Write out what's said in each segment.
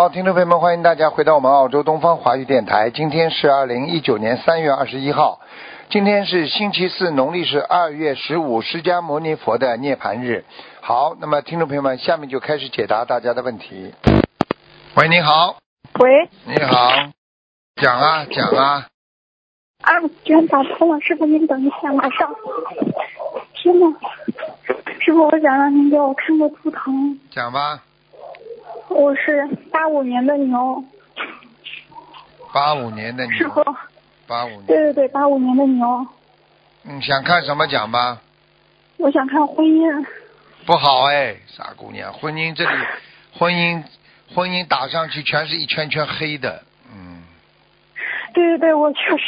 听众朋友们，欢迎大家回到我们澳洲东方华语电台。今天是2019年3月21号，今天是星期四，农历是2月15，释迦牟尼佛的涅槃日。好，那么听众朋友们，下面就开始解答大家的问题。喂，你好。 喂。 你好。讲啊。 居然打通了，师傅您等一下，马上。天哪，师傅，我想让您给我看个图腾。 讲吧。 我是85年的牛。 85年的牛。 师傅。 85年。 对，85年的牛。 想看什么讲吧？ 我想看婚姻。 不好哎，傻姑娘，婚姻这里，婚姻打上去全是一圈圈黑的， 对，我就是，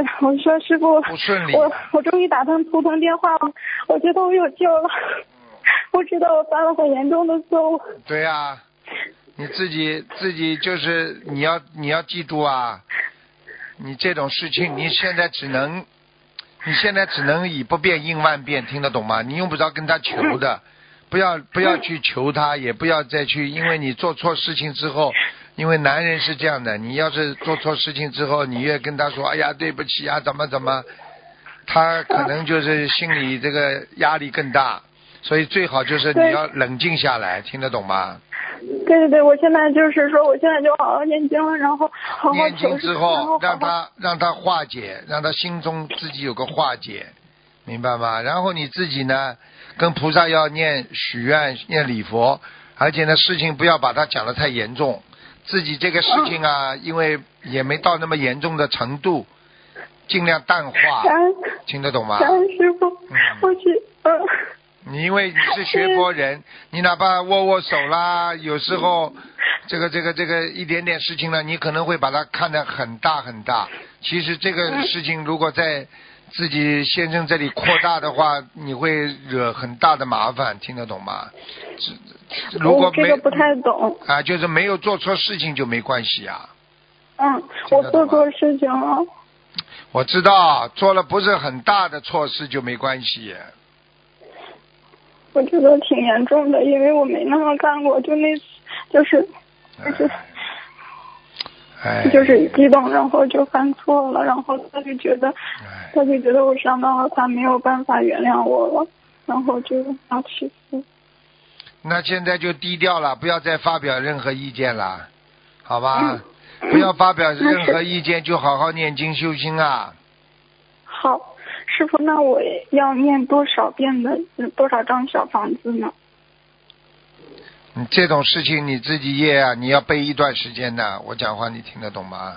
我说师傅， 不顺利。 我终于打通图腾电话了，我觉得我有救了。我知道我犯了很严重的错误。对啊，你自己就是你要记住啊，你这种事情你现在只能以不变应万变，听得懂吗？你用不着跟他求的，不要去求他，也不要再去，因为你做错事情之后，因为男人是这样的，你要是做错事情之后，你越跟他说哎呀对不起啊怎么，他可能就是心里这个压力更大，所以最好就是你要冷静下来，听得懂吗？ 对，我现在就是说，我现在就好好念经了，然后好好念经之后让他化解，让他心中自己有个化解，明白吗？然后你自己呢，跟菩萨要念许愿、念礼佛，而且呢，事情不要把它讲得太严重，自己这个事情啊，因为也没到那么严重的程度，尽量淡化，听得懂吗？ 感恩师父，我去。 你因为你是学佛人，你哪怕握手啦，有时候这个一点点事情呢，你可能会把它看得很大很大。其实这个事情如果在自己先生这里扩大的话，你会惹很大的麻烦，听得懂吗？如果这个不太懂啊，就是没有做错事情就没关系啊。 我做错事情了。 我知道，做了不是很大的错事就没关系。 我觉得挺严重的，因为我没那么干过，就是激动，然后就犯错了，然后他就觉得我伤到了他，没有办法原谅我了，然后就要去死。 那现在就低调了，不要再发表任何意见了，好吧？不要发表任何意见，就好好念经修心啊。 好。师傅，那我要念多少张小房子呢？ 你这种事情你自己业啊，你要背一段时间的。我讲话你听得懂吗？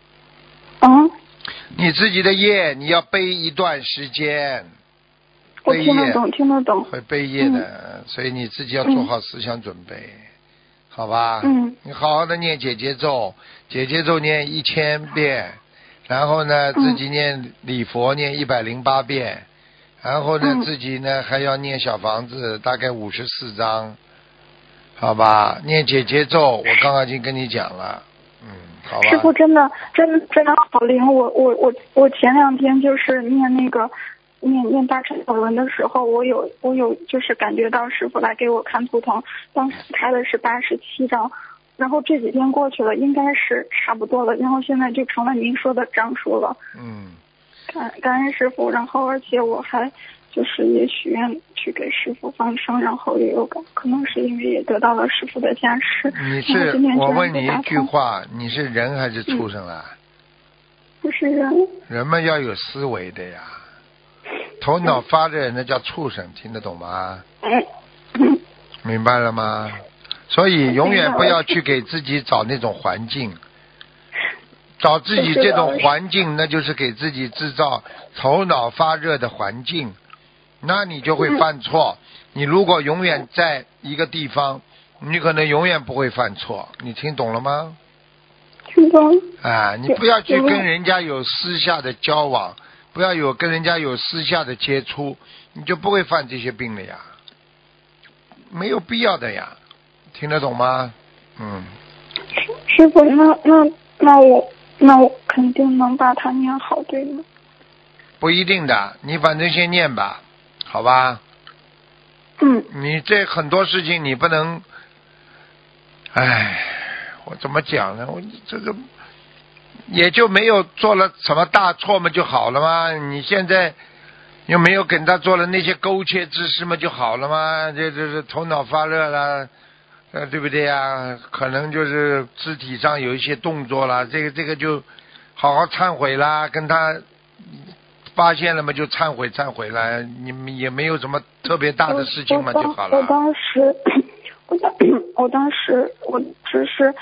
你自己的业你要背一段时间。 我听得懂。 会背业的，所以你自己要做好思想准备，好吧？你好好的念姐姐咒念1000遍。然后呢，自己念礼佛念108遍，然后呢，自己呢还要念小房子，大概54章，好吧？念姐姐咒，我刚刚已经跟你讲了，好吧？ 师傅真的好灵，我前2天就是念大乘法文的时候，我有就是感觉到师傅来给我看图腾，当时开的是87章。然后这几天过去了，应该是差不多了，然后现在就成了您说的张数了。感恩师傅，然后而且我还就是也许愿去给师傅放生，然后也有可能是因为也得到了师傅的加持。 我问你一句话，你是人还是畜生啊？ 不是人。 人们要有思维的呀，头脑发热那叫畜生，听得懂吗？明白了吗？所以永远不要去给自己找那种环境，找自己这种环境，那就是给自己制造头脑发热的环境，那你就会犯错。你如果永远在一个地方，你可能永远不会犯错。你听懂了吗？ 听懂。 你不要去跟人家有私下的交往，不要跟人家有私下的接触，你就不会犯这些病了呀，没有必要的呀。听得懂吗？ 师傅，那我肯定能把它念好，对吗？ 不一定的，你反正先念吧，好吧？你这很多事情你不能， 我怎么讲呢？我这个也就没有做了什么大错嘛，就好了嘛。你现在又没有跟他做了那些勾结之事嘛，就好了嘛。这头脑发热了，对不对呀？可能就是肢体上有一些动作了，这个就好好忏悔啦，跟他发现了嘛就忏悔了，你们也没有什么特别大的事情嘛，就好了。 我当时我只是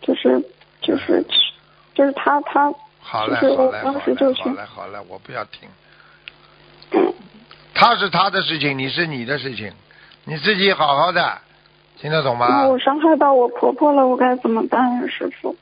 就是他好了就是我当时就去好了，我不要听。他是他的事情，你是你的事情，你自己好好的，听得懂吗？ 那我伤害到我婆婆了，我该怎么办呀，师傅？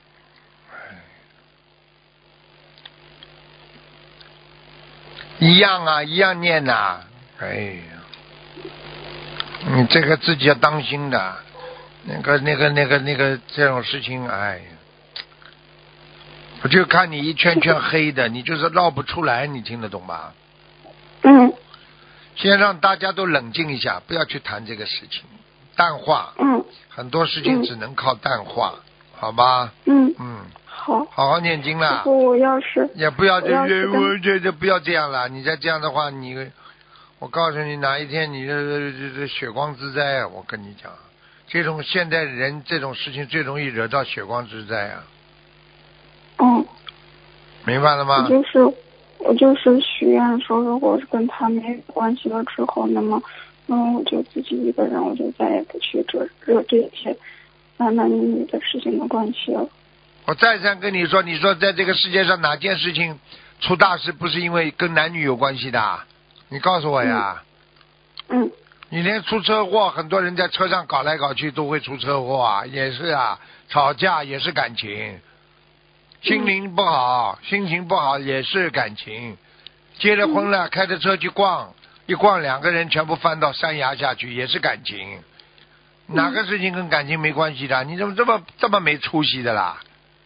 一样啊，一样念呐、哎呀，你这个自己要当心的，那个这种事情，哎呀，我就看你一圈圈黑的，你就是绕不出来，你听得懂吗？ 嗯。 先让大家都冷静一下，不要去谈这个事情，淡化。 嗯。 很多事情只能靠淡化，好吧？ 嗯。 嗯。 好。 好好念经啦。 师傅，我要是也不要这不要这样了，你再这样的话，我告诉你，哪一天你这血光之灾啊！我跟你讲，这种现代人这种事情最容易惹到血光之灾啊！ 嗯。 明白了吗？ 我就是许愿说，如果是跟他没关系了之后，那么我就自己一个人，我就再也不去惹这些男女的事情的关系了。 我再三跟你说，你说在这个世界上哪件事情出大事不是因为跟男女有关系的？你告诉我呀。 嗯。 你连出车祸，很多人在车上搞来搞去都会出车祸啊，也是啊，吵架也是感情，心灵不好，心情不好也是感情，结了婚了，开着车去逛，一逛两个人全部翻到山崖下去，也是感情。哪个事情跟感情没关系的？你怎么这么没出息的啦？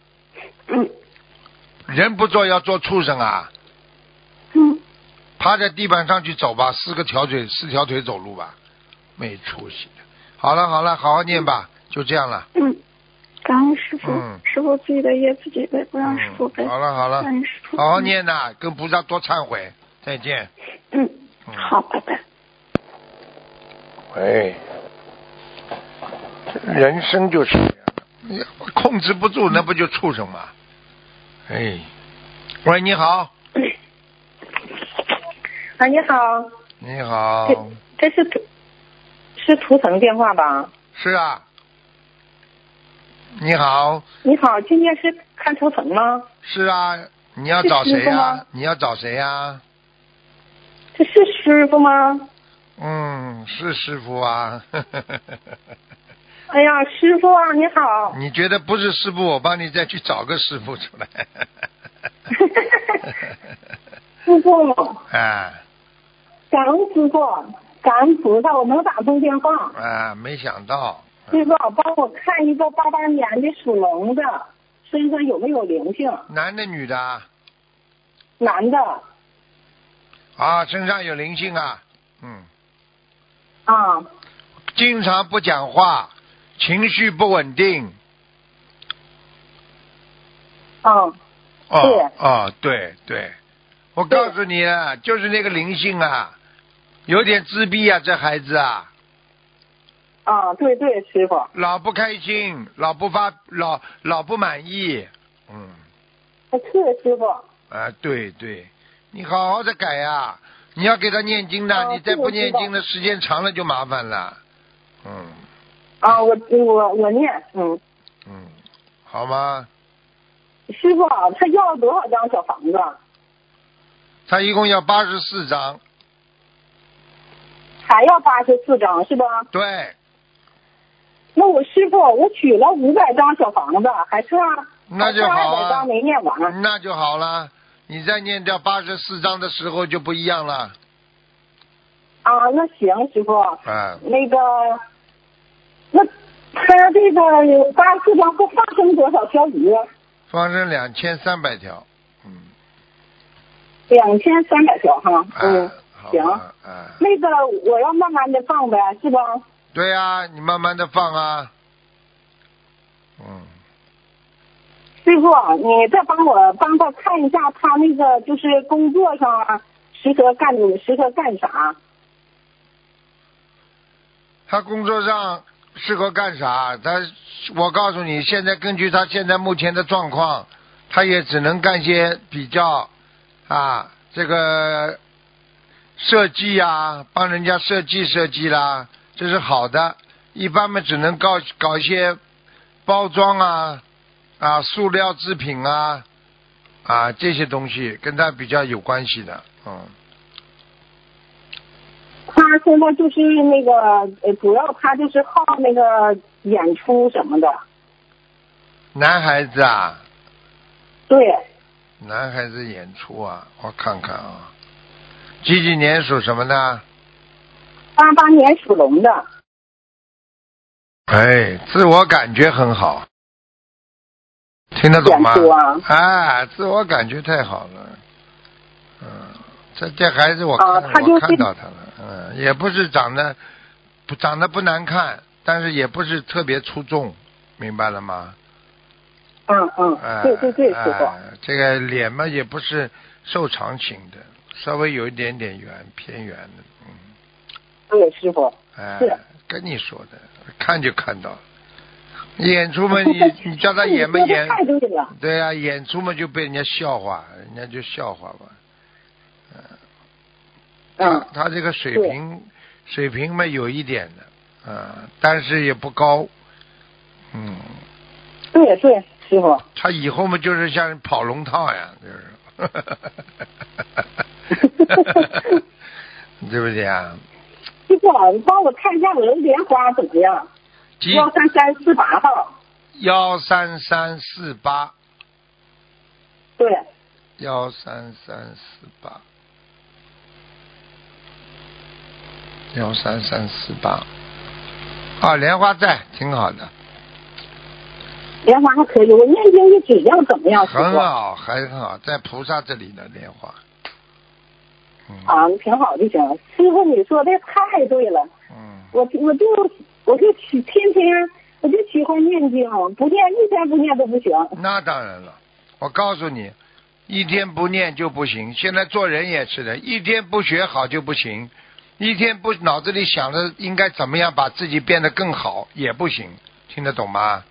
人不做要做畜生啊！趴在地板上去走吧，四条腿走路吧，没出息的。好了，好好念吧，就这样了。 感恩师傅，师傅自己的业自己背，不让师傅背。 好了， 感恩师傅， 好好念呐，跟菩萨多忏悔。再见。 好，拜拜。 喂，人生就是这样，控制不住，那不就畜生吗？哎，喂，你好。 啊，你好。 你好。 这是图腾电话吧？ 是啊。你好。 你好，今天是看图腾吗？ 是啊，你要找谁呀？你要找谁呀？ 这是师傅吗？ 是师傅啊。 哎呀，师傅啊，你好。 你觉得不是师傅，我帮你再去找个师傅出来。 师傅。 啊。 感恩师傅，感恩菩萨，我能打通电话。 啊，没想到。 师傅，帮我看一个88年的属龙的，身上有没有灵性？ 男的女的？ 男的。 啊，身上有灵性啊。经常不讲话，情绪不稳定。对，我告诉你啊，就是那个灵性啊，有点自闭啊，这孩子啊。 对，师傅。 老不开心，老不满意。 是师傅。 对，你好好的改呀，你要给他念经的，你再不念经的时间长了就麻烦了。 我念。 好吗？ 师傅，他要多少张小房子？ 他一共要84张。 还要84张是吧？ 对。 那我师傅，我取了500张小房子，还差那就好 200张没念完。 那就好了，你再念掉84张的时候就不一样了。 那行，师傅。那个，那他这个84张会放生多少条鱼？ 放生2300条。 2300条哈。行。 那个我要慢慢的放呗，是吧？ 对啊，你慢慢的放啊。 师傅，你再帮他看一下他那个就是工作上适合干啥？ 他工作上适合干啥？我告诉你，现在根据他现在目前的状况，他也只能干些比较这个设计啊，帮人家设计啦，这是好的。一般嘛，只能搞一些包装塑料制品这些东西跟他比较有关系的。 他现在就是那个主要他就是好那个演出什么的。 男孩子啊？ 对。 男孩子演出我看看几年属什么的 ？88年属龙的。 自我感觉很好，听得懂吗？自我感觉太好了。这孩子我看到他了。也不是长得不难看，但是也不是特别出众，明白了吗？ 对，师傅。 这个脸嘛也不是瘦长型的，稍微有一点点偏圆的。 对，师傅。是跟你说的，看就看到了。演出嘛，你叫他演嘛演， 太对了。 对啊，演出嘛就被人家笑话，人家就笑话吧。他这个水平嘛有一点的，但是也不高。 对，师傅。 他以后嘛就是像跑龙套呀，就是，对不对啊？ 师傅，你帮我看一下我的莲花怎么样？13348号。 13348。 对。 13348。13348。莲花在，挺好的。 莲花还可以，我念经的质量怎么样？ 很好，很好，在菩萨这里的莲花。 挺好就行。师傅，你说的太对了。我就天天我就喜欢念经，不念一天不念都不行。 那当然了，我告诉你，一天不念就不行。现在做人也是的，一天不学好就不行，一天不脑子里想着应该怎么样把自己变得更好也不行，听得懂吗？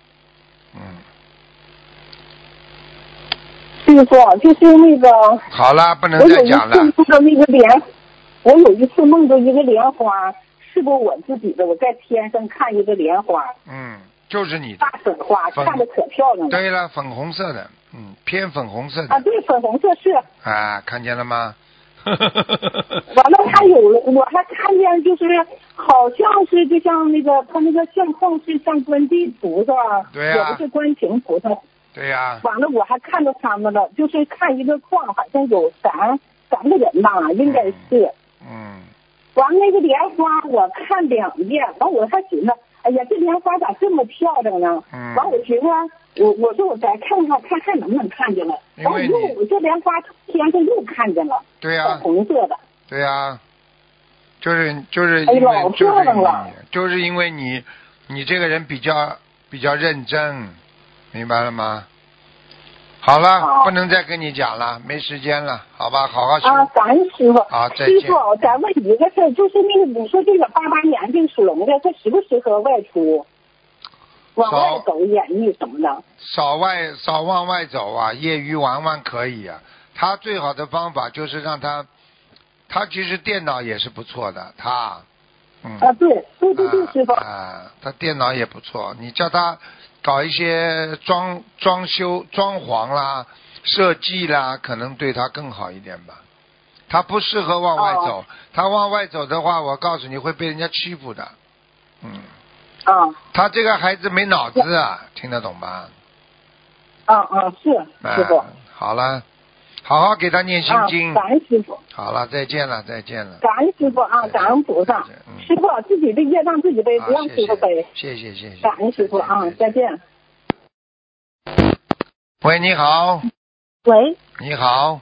师傅，就是那个。 好了，不能再讲了。 我有一次梦到一个莲花，是不我自己的？我在天上看一个莲花。 就是你的。 大粉花，看着可漂亮了。 对了，粉红色的，偏粉红色的。 对，粉红色是。 看见了吗？ 完了，我还看见，就是好像是就像那个他那个相框是像观地菩萨， 对呀， 也不是观世菩萨， 对呀。 完了，我还看到他们了，就是看一个框，好像有三个人吧，应该是。完了那个莲花，我看2遍，完我还寻思，哎呀，这莲花咋这么漂亮呢？完我寻思，我说我再看看能不能看见了。完我这莲花天上又看见了。对呀。红色的。 对呀。就是老漂亮了。 就是因为你这个人比较认真，明白了吗？好了，不能再跟你讲了，没时间了，好吧，好好修。 感恩师傅。 再见。 师傅，再问一个事，就是那个你说这个88年这个属龙的，他适不适合外出？往外走演绎什么的？ 少往外走业余玩可以他最好的方法就是让他其实电脑也是不错的， 对，师傅。 他电脑也不错，你叫他搞一些装修、装潢啦、设计啦，可能对他更好一点吧。他不适合往外走，他往外走的话，我告诉你会被人家欺负的。他这个孩子没脑子听得懂吗？ 是师傅。 好了，好好给他念心经。 感恩师傅。 好了，再见了。感恩师傅感恩菩萨。师傅自己的业障自己背，不让师傅背。 谢谢。 感恩师傅再见。 喂，你好。 喂。 你好。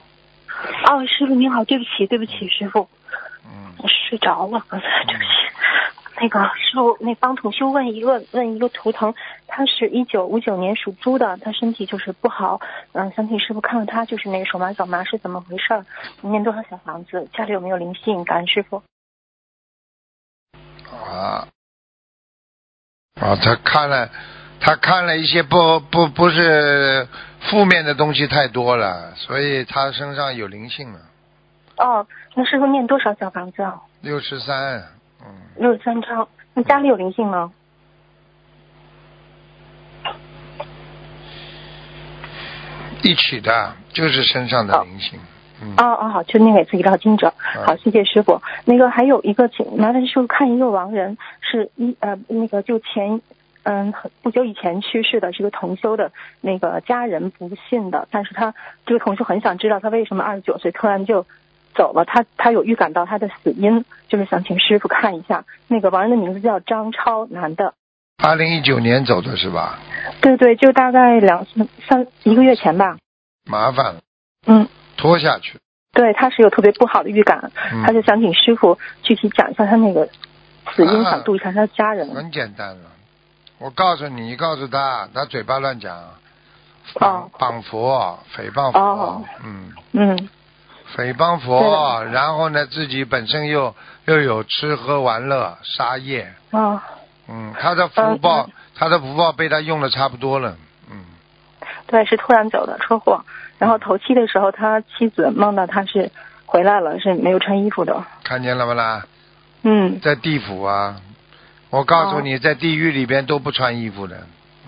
师傅你好，对不起，师傅。我睡着了，刚才，对不起。 那个师傅，那帮同修问一个图腾，他是1959年属猪的，他身体就是不好，想请师傅看看他就是那个手麻脚麻是怎么回事儿，念多少小房子，家里有没有灵性？感恩师傅。 他看了一些不是负面的东西太多了，所以他身上有灵性了。 哦，那师傅念多少小房子啊 ？63。 63张。那家里有灵性吗？ 一起的，就是身上的灵性。 好，就念给自己要经者。好，谢谢师傅。那个还有一个，请麻烦师傅看一个亡人，是那个就不久以前去世的，是个同修的那个家人不信的，但是他这个同修很想知道他为什么29岁突然就走了，他有预感到他的死因，就是想请师傅看一下。那个亡人的名字叫张超，男的。 2019年走的是吧？ 对，就大概1个月前吧。 麻烦了。拖下去。 对，他是有特别不好的预感，他就想请师傅具体讲一下他那个死因，想度一下他的家人。 很简单了，我告诉你，告诉他嘴巴乱讲，谤佛，诽谤佛，诽谤佛，然后呢，自己本身又有吃喝玩乐杀业，他的福报被他用的差不多了， 对，是突然走的车祸，然后头七的时候，他妻子梦到他是回来了，是没有穿衣服的， 看见了不啦？在地府啊，我告诉你，在地狱里边都不穿衣服的，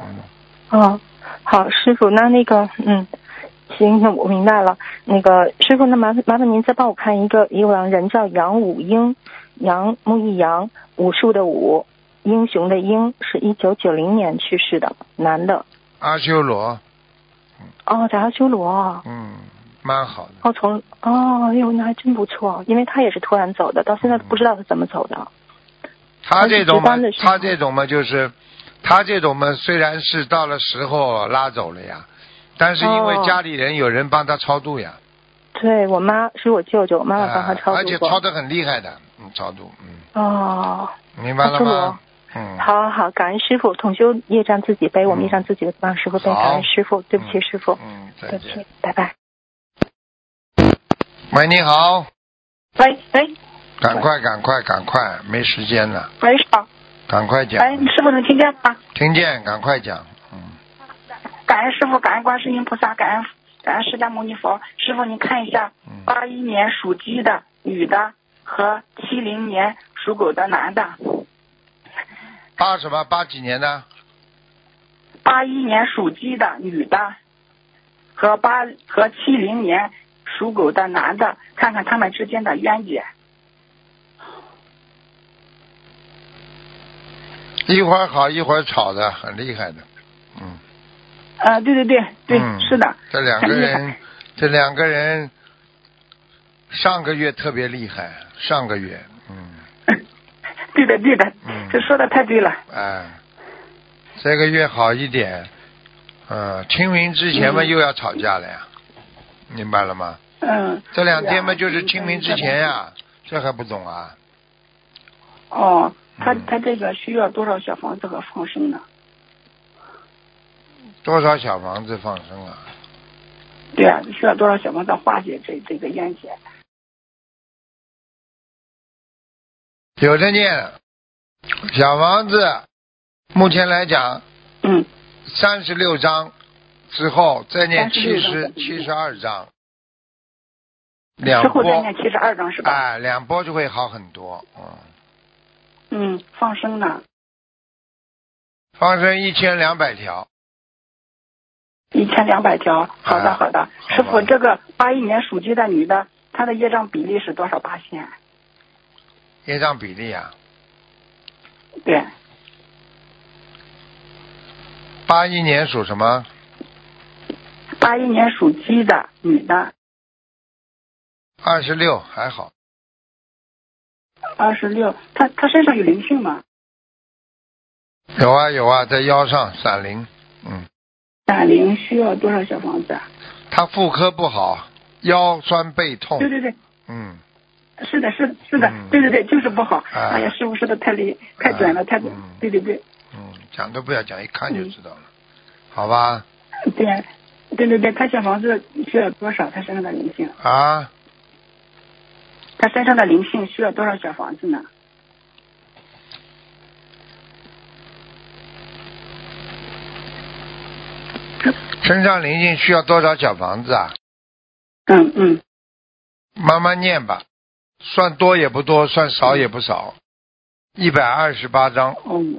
好，师傅，那个，行，那我明白了。那个师傅，那麻烦您再帮我看一个人叫杨武英，杨木易杨，武术的武，英雄的英，是1990年去世的，男的。 阿修罗。 在阿修罗。 蛮好的。 那还真不错，因为他也是突然走的，到现在都不知道他怎么走的。 他这种嘛，就是他这种嘛，虽然是到了时候拉走了呀，但是因为家里人有人帮他超度呀。 对，我妈是我舅舅，我妈妈帮他超度过， 而且超得很厉害的，超度。明白了吗？ 好，感恩师傅，同修业障自己背，我们业障自己的帮师傅背，感恩师傅，对不起师傅，对不起，拜拜。 喂，你好。 喂。 赶快，没时间了。 喂，师傅。 赶快讲。 师傅能听见吗？ 听见，赶快讲。 感恩师傅，感恩观世音菩萨，感恩释迦牟尼佛。师傅，您看一下，81年属鸡的女的和70年属狗的男的。 八几年的 ？81年属鸡的女的和70年属狗的男的，看看他们之间的冤结。 一会儿好一会儿吵的，很厉害的。 对，是的。 这两个人上个月特别厉害，上个月。 对的，这说的太对了。 这个月好一点。清明之前嘛又要吵架了呀，明白了吗？这2天嘛就是清明之前呀，这还不懂啊？ 他这个需要多少小房子和放生呢？ 多少小房子放生啊？ 对啊，需要多少小房子化解这个冤结？ 有的念小房子，目前来讲，36章之后再念72章， 之后再念72章是吧 ？2波就会好很多。 放生呢？ 放生1200条。 1200条，好的。师傅，这个81年属鸡的女的，她的业障比例是多少%？ 业障比例啊？ 对。 81年属什么 ？81年属鸡的女的。 26，还好。 26，她身上有灵性吗？ 有啊，在腰上闪灵。 闪灵需要多少小房子啊？ 她妇科不好，腰酸背痛。 对。 是的，对，就是不好。哎呀，师傅说的太准了，太准。对。 讲都不要讲，一看就知道了，好吧？ 对，他小房子需要多少？他身上的灵性啊？ 他身上的灵性需要多少小房子呢？ 身上灵性需要多少小房子啊？慢慢念吧，算多也不多，算少也不少，128张。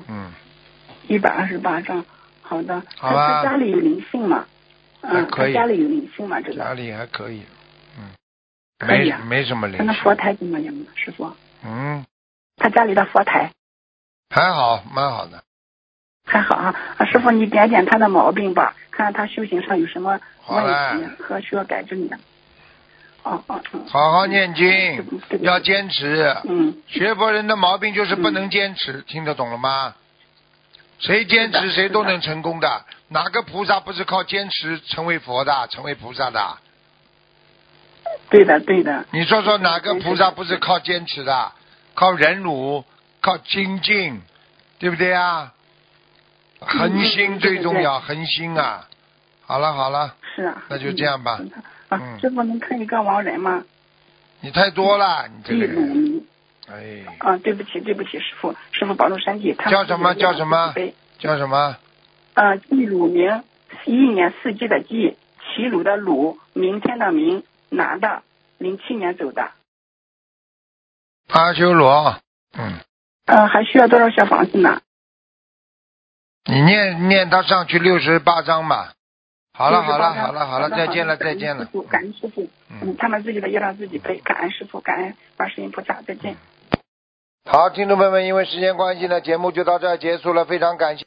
128张，好的。 好吧。 他家里有灵性吗？ 还可以。 他家里有灵性吗？这个。 家里还可以。 可以啊。 没什么灵性。 他那佛台怎么样呢，师傅？ 他家里的佛台还好，蛮好的。 还好啊，师傅你点点他的毛病吧，看看他修行上有什么问题和需要改正的。好好念经，要坚持。学佛人的毛病就是不能坚持，听得懂了吗？谁坚持谁都能成功的，哪个菩萨不是靠坚持成为佛的，成为菩萨的？ 对的。 你说说哪个菩萨不是靠坚持的？靠忍辱，靠精进，对不对啊？恒心最重要，恒心啊！好了。 是啊。 那就这样吧。 师傅能看一个亡人吗？ 你太多了，你这个人。 记鲁明。对不起，师傅保重身体。 叫什么？ 季鲁明，一年四季的季，齐鲁的鲁，明天的明，男的，07年走的。 阿修罗。 还需要多少小房子呢？ 你念他上去68章吧。好了，再见了。 感恩师傅。他们自己的业让自己背，感恩师傅，感恩观世音菩萨，再见。 好，听众朋友们，因为时间关系呢，节目就到这儿结束了，非常感谢。